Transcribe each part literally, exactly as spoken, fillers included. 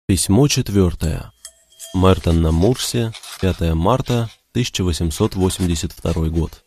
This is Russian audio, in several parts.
Письмо четвертое. Мертон на Мурсе, пятое марта тысяча восемьсот восемьдесят второй год.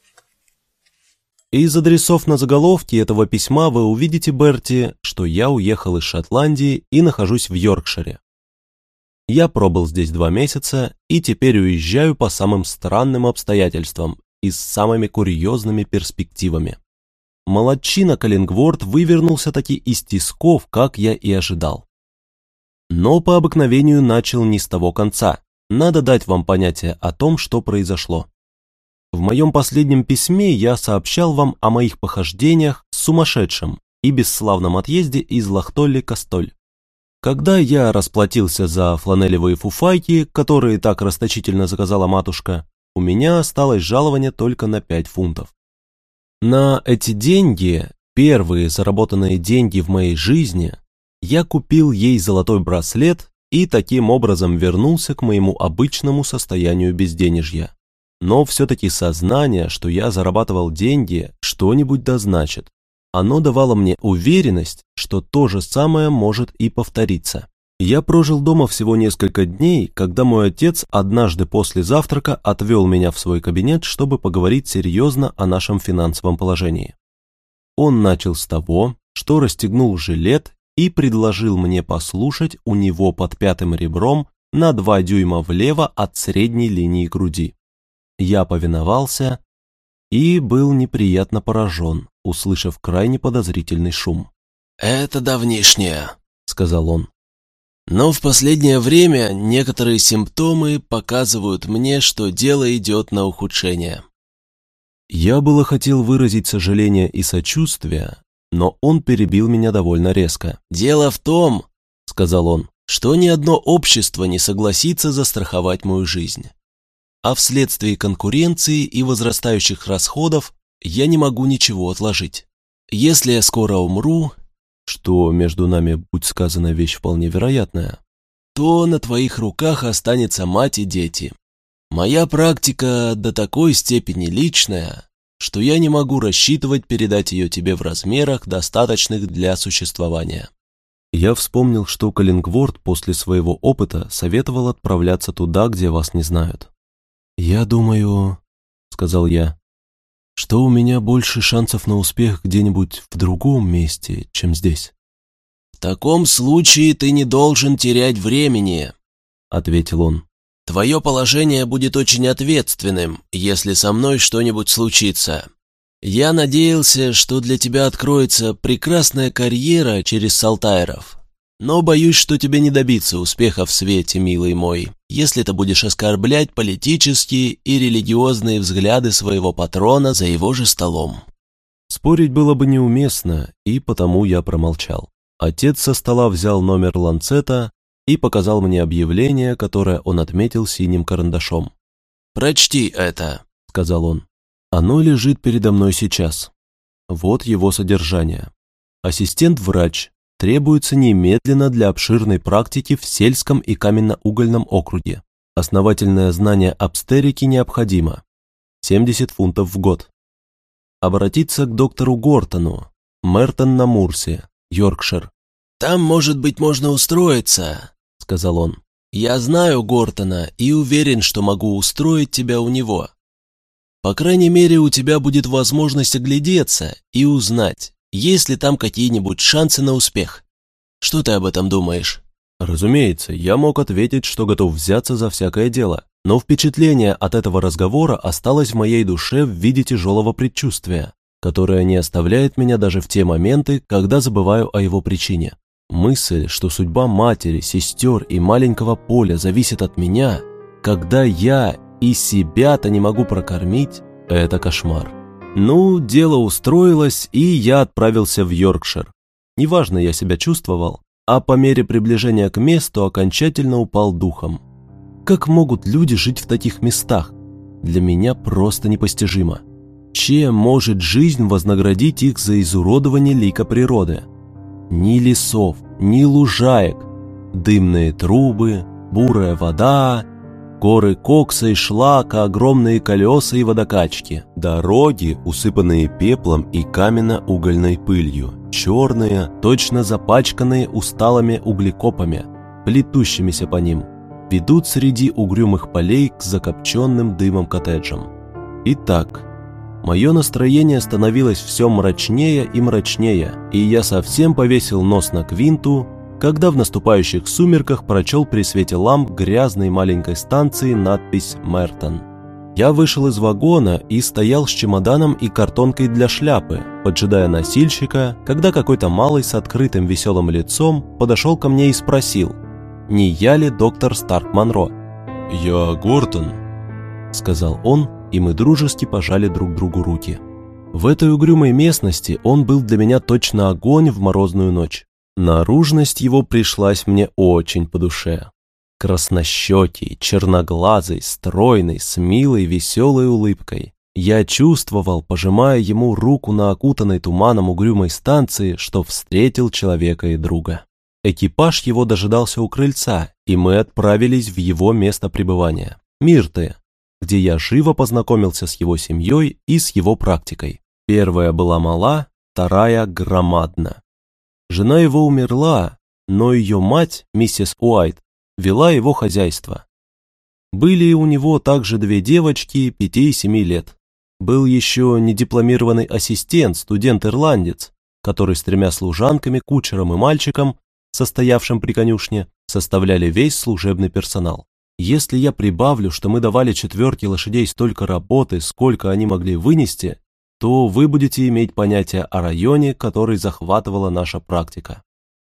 Из адресов на заголовке этого письма вы увидите, Берти, что я уехал из Шотландии и нахожусь в Йоркшире. Я пробыл здесь два месяца и теперь уезжаю по самым странным обстоятельствам и с самыми курьезными перспективами. Молодчина Каллингворт вывернулся таки из тисков, как я и ожидал. Но по обыкновению начал не с того конца. Надо дать вам понятие о том, что произошло. В моем последнем письме я сообщал вам о моих похождениях с сумасшедшим и бесславном отъезде из Лохтолли-Кастоль. Когда я расплатился за фланелевые фуфайки, которые так расточительно заказала матушка, у меня осталось жалование только на пять фунтов. На эти деньги, первые заработанные деньги в моей жизни, я купил ей золотой браслет и таким образом вернулся к моему обычному состоянию безденежья. Но все-таки сознание, что я зарабатывал деньги, что-нибудь да значит. Оно давало мне уверенность, что то же самое может и повториться. Я прожил дома всего несколько дней, когда мой отец однажды после завтрака отвел меня в свой кабинет, чтобы поговорить серьезно о нашем финансовом положении. Он начал с того, что расстегнул жилет и предложил мне послушать у него под пятым ребром на два дюйма влево от средней линии груди. Я повиновался и был неприятно поражен, услышав крайне подозрительный шум. «Это давнишнее», — сказал он. «Но в последнее время некоторые симптомы показывают мне, что дело идет на ухудшение». Я было хотел выразить сожаление и сочувствие, но он перебил меня довольно резко. «Дело в том, — сказал он, — что ни одно общество не согласится застраховать мою жизнь. А вследствие конкуренции и возрастающих расходов я не могу ничего отложить. Если я скоро умру, что между нами, будь сказано, вещь вполне вероятная, то на твоих руках останется мать и дети. Моя практика до такой степени личная, что я не могу рассчитывать передать ее тебе в размерах, достаточных для существования». Я вспомнил, что Каллингворт после своего опыта советовал отправляться туда, где вас не знают. «Я думаю, — сказал я, — что у меня больше шансов на успех где-нибудь в другом месте, чем здесь». «В таком случае ты не должен терять времени, — ответил он. Твое положение будет очень ответственным, если со мной что-нибудь случится. Я надеялся, что для тебя откроется прекрасная карьера через Салтайров, но боюсь, что тебе не добиться успеха в свете, милый мой, если ты будешь оскорблять политические и религиозные взгляды своего патрона за его же столом». Спорить было бы неуместно, и потому я промолчал. Отец со стола взял номер ланцета и показал мне объявление, которое он отметил синим карандашом. «Прочти это», — сказал он. Оно лежит передо мной сейчас. Вот его содержание. Ассистент-врач требуется немедленно для обширной практики в сельском и каменно-угольном округе. Основательное знание обстерики необходимо. семьдесят фунтов в год. Обратиться к доктору Гортону, Мертон на Мурсе, Йоркшир. «Там, может быть, можно устроиться», — сказал он. «Я знаю Гортона и уверен, что могу устроить тебя у него. По крайней мере, у тебя будет возможность оглядеться и узнать, есть ли там какие-нибудь шансы на успех. Что ты об этом думаешь?» Разумеется, я мог ответить, что готов взяться за всякое дело, но впечатление от этого разговора осталось в моей душе в виде тяжелого предчувствия, которое не оставляет меня даже в те моменты, когда забываю о его причине. Мысль, что судьба матери, сестер и маленького Поля зависит от меня, когда я и себя-то не могу прокормить, это кошмар. Ну, дело устроилось, и я отправился в Йоркшир. Неважно я себя чувствовал, а по мере приближения к месту окончательно упал духом. Как могут люди жить в таких местах? Для меня просто непостижимо. Чем может жизнь вознаградить их за изуродование лика природы? Ни лесов, ни лужаек, дымные трубы, бурая вода, горы кокса и шлака, огромные колеса и водокачки, дороги, усыпанные пеплом и каменно-угольной пылью, черные, точно запачканные усталыми углекопами, плетущимися по ним, ведут среди угрюмых полей к закопченным дымом коттеджам. Итак, мое настроение становилось все мрачнее и мрачнее, и я совсем повесил нос на квинту, когда в наступающих сумерках прочел при свете ламп грязной маленькой станции надпись «Мертон». Я вышел из вагона и стоял с чемоданом и картонкой для шляпы, поджидая носильщика, когда какой-то малый с открытым веселым лицом подошел ко мне и спросил, не я ли доктор Старк Монро. «Я Гортон», — сказал он, и мы дружески пожали друг другу руки. В этой угрюмой местности он был для меня точно огонь в морозную ночь. Наружность его пришлась мне очень по душе. Краснощекий, черноглазый, стройный, с милой, веселой улыбкой. Я чувствовал, пожимая ему руку на окутанной туманом угрюмой станции, что встретил человека и друга. Экипаж его дожидался у крыльца, и мы отправились в его место пребывания – Мирты, где я живо познакомился с его семьей и с его практикой. Первая была мала, вторая – громадна. Жена его умерла, но ее мать, миссис Уайт, вела его хозяйство. Были у него также две девочки пяти и семи лет. Был еще недипломированный ассистент, студент-ирландец, который с тремя служанками, кучером и мальчиком, состоявшим при конюшне, составляли весь служебный персонал. Если я прибавлю, что мы давали четверке лошадей столько работы, сколько они могли вынести, то вы будете иметь понятие о районе, который захватывала наша практика.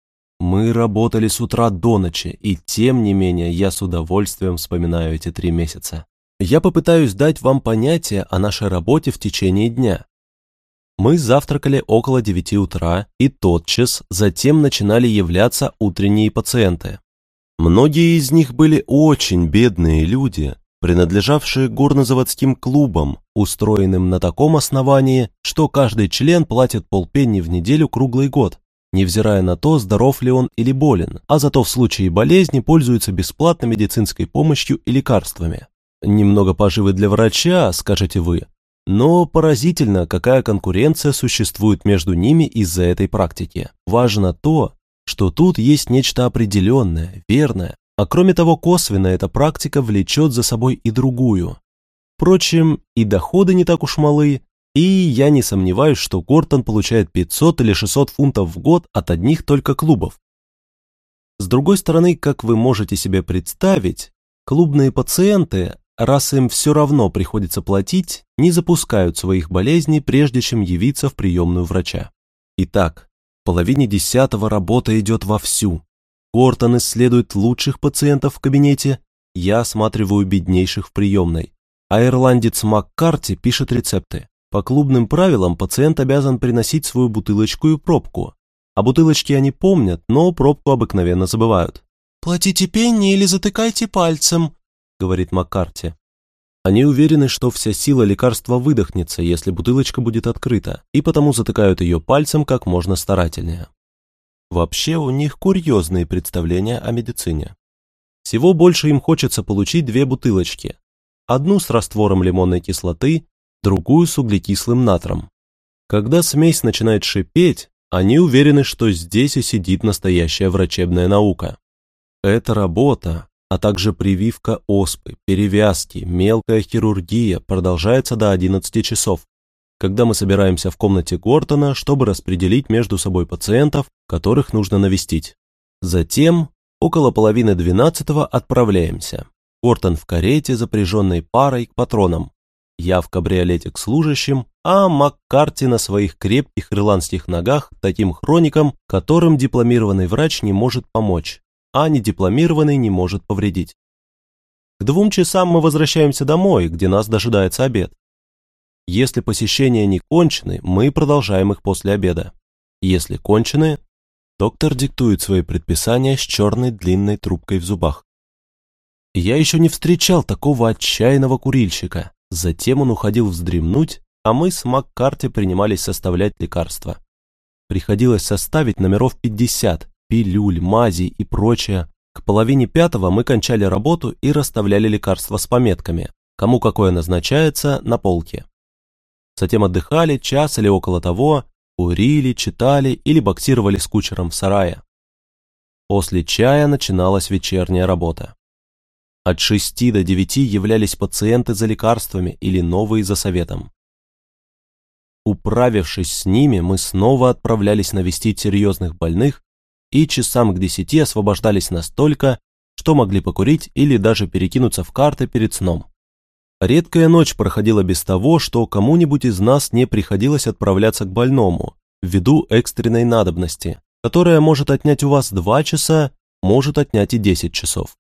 Мы работали с утра до ночи, и тем не менее я с удовольствием вспоминаю эти три месяца. Я попытаюсь дать вам понятие о нашей работе в течение дня. Мы завтракали около девяти утра, и тотчас затем начинали являться утренние пациенты. Многие из них были очень бедные люди, принадлежавшие горнозаводским клубам, устроенным на таком основании, что каждый член платит полпенни в неделю круглый год, невзирая на то, здоров ли он или болен, а зато в случае болезни пользуется бесплатной медицинской помощью и лекарствами. Немного поживы для врача, скажете вы, но поразительно, какая конкуренция существует между ними из-за этой практики. Важно то, что тут есть нечто определенное, верное, а кроме того косвенно эта практика влечет за собой и другую. Впрочем, и доходы не так уж малы, и я не сомневаюсь, что Гортон получает пятьсот или шестьсот фунтов в год от одних только клубов. С другой стороны, как вы можете себе представить, клубные пациенты, раз им все равно приходится платить, не запускают своих болезней, прежде чем явиться в приемную врача. Итак, в половине десятого работа идет вовсю. Гортон исследует лучших пациентов в кабинете, я осматриваю беднейших в приемной, а ирландец Маккарти пишет рецепты. По клубным правилам пациент обязан приносить свою бутылочку и пробку. О бутылочке они помнят, но пробку обыкновенно забывают. «Платите пенни или затыкайте пальцем», — говорит Маккарти. Они уверены, что вся сила лекарства выдохнется, если бутылочка будет открыта, и потому затыкают ее пальцем как можно старательнее. Вообще у них курьезные представления о медицине. Всего больше им хочется получить две бутылочки. Одну с раствором лимонной кислоты, другую с углекислым натром. Когда смесь начинает шипеть, они уверены, что здесь и сидит настоящая врачебная наука. Эта работа, а также прививка оспы, перевязки, мелкая хирургия продолжается до одиннадцати часов, когда мы собираемся в комнате Гортона, чтобы распределить между собой пациентов, которых нужно навестить. Затем, около половины двенадцатого отправляемся. Гортон в карете, запряженной парой к патронам. Я в кабриолете к служащим, а Маккарти на своих крепких ирландских ногах к таким хроникам, которым дипломированный врач не может помочь, а недипломированный не может повредить. К двум часам мы возвращаемся домой, где нас дожидается обед. Если посещения не кончены, мы продолжаем их после обеда. Если кончены, доктор диктует свои предписания с черной длинной трубкой в зубах. Я еще не встречал такого отчаянного курильщика. Затем он уходил вздремнуть, а мы с Маккарти принимались составлять лекарства. Приходилось составить номеров пятьдесят, пилюль, мазей и прочее. К половине пятого мы кончали работу и расставляли лекарства с пометками, кому какое назначается, на полке. Затем отдыхали час или около того, курили, читали или боксировали с кучером в сарае. После чая начиналась вечерняя работа. От шести до девяти являлись пациенты за лекарствами или новые за советом. Управившись с ними, мы снова отправлялись навестить серьезных больных и часам к десяти освобождались настолько, что могли покурить или даже перекинуться в карты перед сном. Редкая ночь проходила без того, что кому-нибудь из нас не приходилось отправляться к больному, ввиду экстренной надобности, которая может отнять у вас два часа, может отнять и десять часов.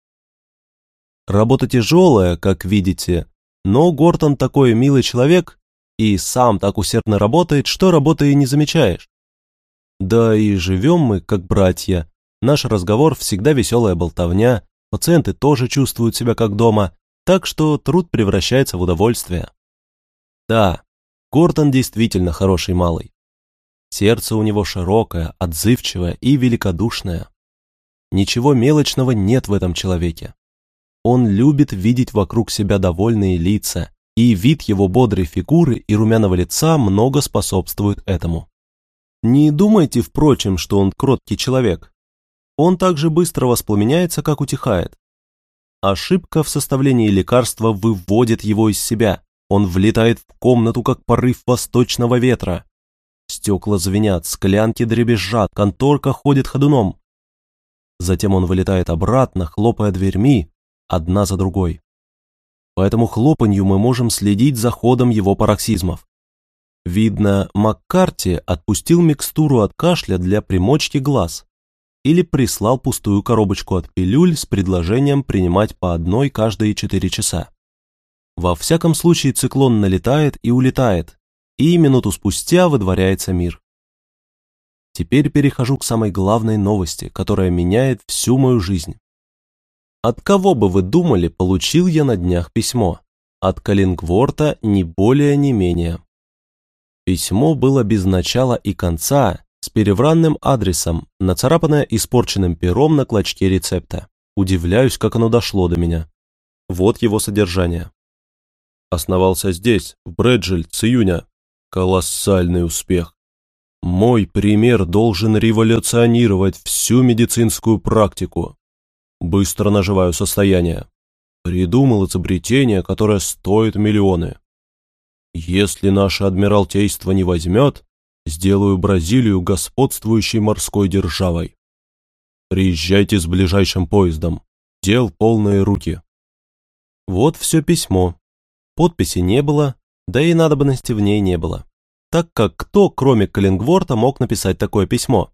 Работа тяжелая, как видите, но Гортон такой милый человек и сам так усердно работает, что работы и не замечаешь. Да и живем мы, как братья, наш разговор всегда веселая болтовня, пациенты тоже чувствуют себя как дома, так что труд превращается в удовольствие. Да, Гортон действительно хороший малый. Сердце у него широкое, отзывчивое и великодушное. Ничего мелочного нет в этом человеке. Он любит видеть вокруг себя довольные лица, и вид его бодрой фигуры и румяного лица много способствует этому. Не думайте, впрочем, что он кроткий человек. Он так же быстро воспламеняется, как утихает. Ошибка в составлении лекарства выводит его из себя. Он влетает в комнату, как порыв восточного ветра. Стекла звенят, склянки дребезжат, конторка ходит ходуном. Затем он вылетает обратно, хлопая дверьми, одна за другой. По этому хлопанью мы можем следить за ходом его пароксизмов. Видно, Маккарти отпустил микстуру от кашля для примочки глаз или прислал пустую коробочку от пилюль с предложением принимать по одной каждые четыре часа. Во всяком случае циклон налетает и улетает, и минуту спустя выдворяется мир. Теперь перехожу к самой главной новости, которая меняет всю мою жизнь. От кого бы вы думали, получил я на днях письмо? От Каллингворта ни более, ни менее. Письмо было без начала и конца, с перевранным адресом, нацарапанное испорченным пером на клочке рецепта. Удивляюсь, как оно дошло до меня. Вот его содержание. Основался здесь, в Брэджильд, с июня. Колоссальный успех. Мой пример должен революционировать всю медицинскую практику. Быстро наживаю состояние. Придумал изобретение, которое стоит миллионы. Если наше адмиралтейство не возьмет, сделаю Бразилию господствующей морской державой. Приезжайте с ближайшим поездом. Дел полные руки. Вот все письмо. Подписи не было, да и надобности в ней не было, так как кто, кроме Каллингворта, мог написать такое письмо?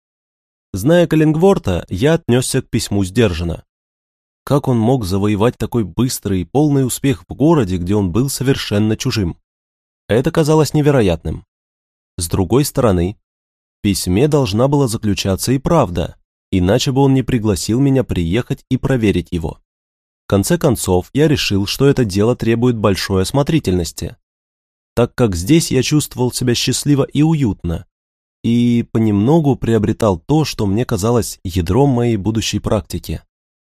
Зная Каллингворта, я отнесся к письму сдержанно. Как он мог завоевать такой быстрый и полный успех в городе, где он был совершенно чужим? Это казалось невероятным. С другой стороны, в письме должна была заключаться и правда, иначе бы он не пригласил меня приехать и проверить его. В конце концов, я решил, что это дело требует большой осмотрительности, так как здесь я чувствовал себя счастливо и уютно, и понемногу приобретал то, что мне казалось ядром моей будущей практики.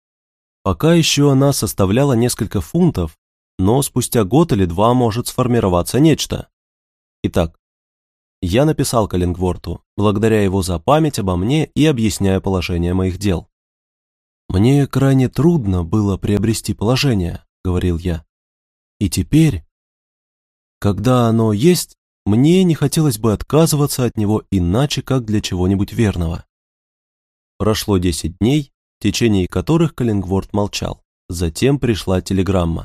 Пока еще она составляла несколько фунтов, но спустя год или два может сформироваться нечто. Итак, я написал Каллингворту, благодаря его за память обо мне и объясняя положение моих дел. «Мне крайне трудно было приобрести положение», — говорил я. «И теперь, когда оно есть, мне не хотелось бы отказываться от него иначе, как для чего-нибудь верного». Прошло десять дней, в течение которых Каллингворт молчал. Затем пришла телеграмма.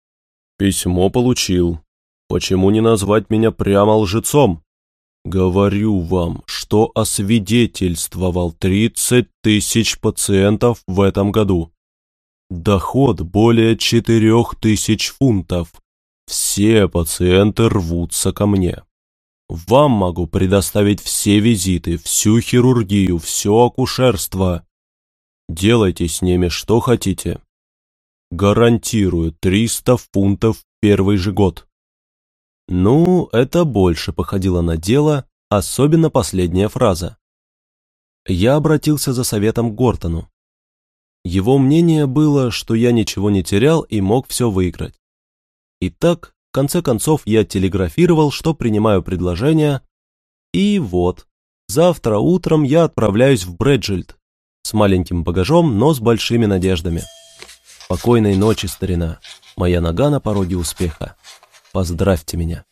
«Письмо получил. Почему не назвать меня прямо лжецом? Говорю вам, что освидетельствовал тридцать тысяч пациентов в этом году. Доход более четырех тысяч фунтов. Все пациенты рвутся ко мне. Вам могу предоставить все визиты, всю хирургию, все акушерство. Делайте с ними что хотите. Гарантирую триста фунтов в первый же год». Ну, это больше походило на дело, особенно последняя фраза. Я обратился за советом к Гортону. Его мнение было, что я ничего не терял и мог все выиграть. Итак, в конце концов я телеграфировал, что принимаю предложение, и вот, завтра утром я отправляюсь в Брэджильд, С маленьким багажом, но с большими надеждами. Спокойной ночи, старина. Моя нога на пороге успеха. Поздравьте меня.